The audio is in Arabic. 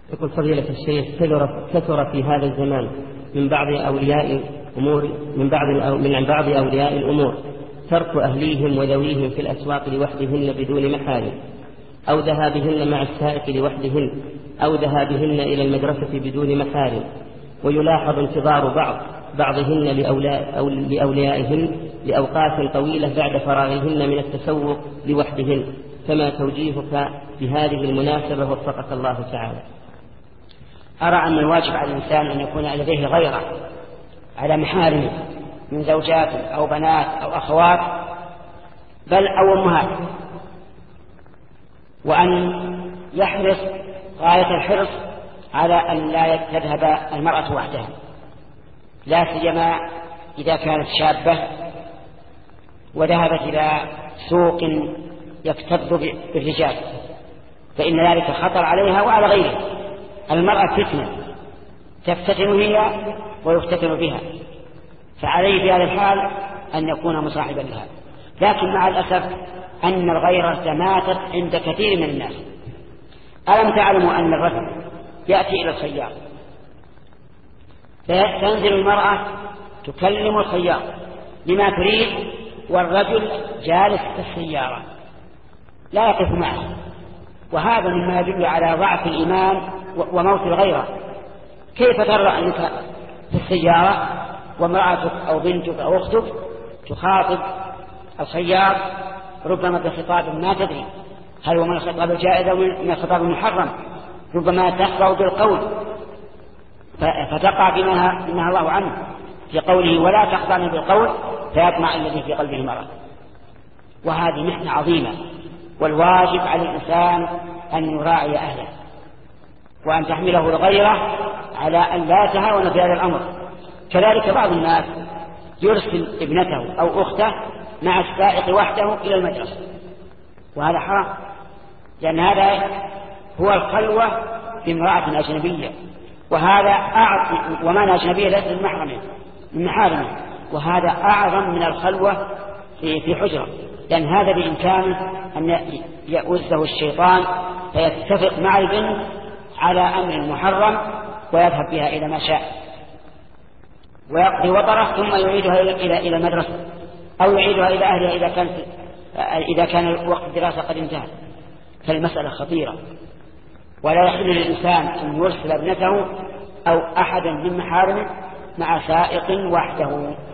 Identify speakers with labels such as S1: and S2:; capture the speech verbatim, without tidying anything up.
S1: يقول فضيلة الشيخ كثر كثر في هذا الزمان من بعض أولياء الأمور من بعض من بعض أولياء الأمور ترك أهليهم وذويهم في الأسواق لوحدهن بدون محارم، أو ذهابهن مع السائق لوحدهن، أو ذهابهن إلى المدرسة بدون محارم. ويلاحظ انتظار بعض بعضهن لأولاء أو لأوليائهن لأوقات طويلة بعد فراغهن من التسوق لوحدهن، فما توجيهك بهذه المناسبة وفقك الله تعالى؟
S2: أرى أن الواجب على الإنسان أن يكون لديه غيرة على محارمه من زوجات أو بنات أو أخوات بل أو أمهات، وأن يحرص غاية الحرص على أن لا تذهب المرأة وحدها، لا سيما إذا كانت شابة وذهبت إلى سوق يكتظ بالرجال، فإن ذلك خطر عليها وعلى غيرها. المرأة فتنة تفتتن هي ويفتتن بها، فعليه في هذا الحال أن يكون مصاحبا لها. لكن مع الأسف أن الغيرة ماتت عند كثير من الناس. ألم تعلموا أن الرجل يأتي إلى الخياط فتنزل المرأة تكلم الخياط لما تريد، والرجل جالس في السيارة لا يقف معه، وهذا مما يدل على ضعف الإيمان وموت الغيرة. كيف ترى أنك في السيارة وامرأتك أو بنتك أو أختك تخاطب الخياط ربما بخطاب ما تدري هل هو من الخطاب الجائز أو من الخطاب المحرم، ربما تخطأ بالقول فتقع بما نهى الله عنه في قوله ولا تخضعن بالقول فيطمع الذي في قلبه مرض. وهذه محنة عظيمة، والواجب على الإنسان أن يراعي أهله وأن تحمله الغيرة على أن لا يتهاون في هذا الأمر. كذلك بعض الناس يرسل ابنته أو أخته مع السائق وحده إلى المدرسة، وهذا حرام، لأن هذا هو الخلوة بامرأة أجنبية، وهذا أعظم، ومعنى أجنبية ليس المحرمة من محارمه، وهذا أعظم من الخلوة في في حجرة، لأن هذا بإمكانه أن يؤزه الشيطان فيتفق مع البنت على أمر محرم ويذهب بها إلى ما شاء ويقضي وطره، ثم يعيدها إلى إلى المدرسة أو يعيدها إلى أهلها إذا كانت إذا كان وقت الدراسة قد انتهى. فالمسألة خطيرة، ولا يحل للإنسان أن يرسل ابنته أو أحدا من محارمه مع سائق وحده.